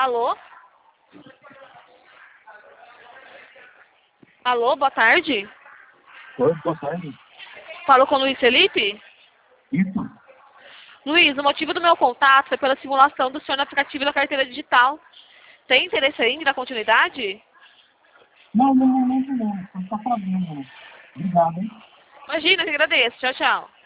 Alô? Alô, boa tarde. Oi, boa tarde. Falo com o Luiz Felipe? Isso? Luiz, o motivo do meu contato foi pela simulação do senhor no aplicativo da carteira digital. Tem interesse ainda na continuidade? Não. Você está fazendo. Obrigado, hein? Imagina, que agradeço. Tchau, tchau.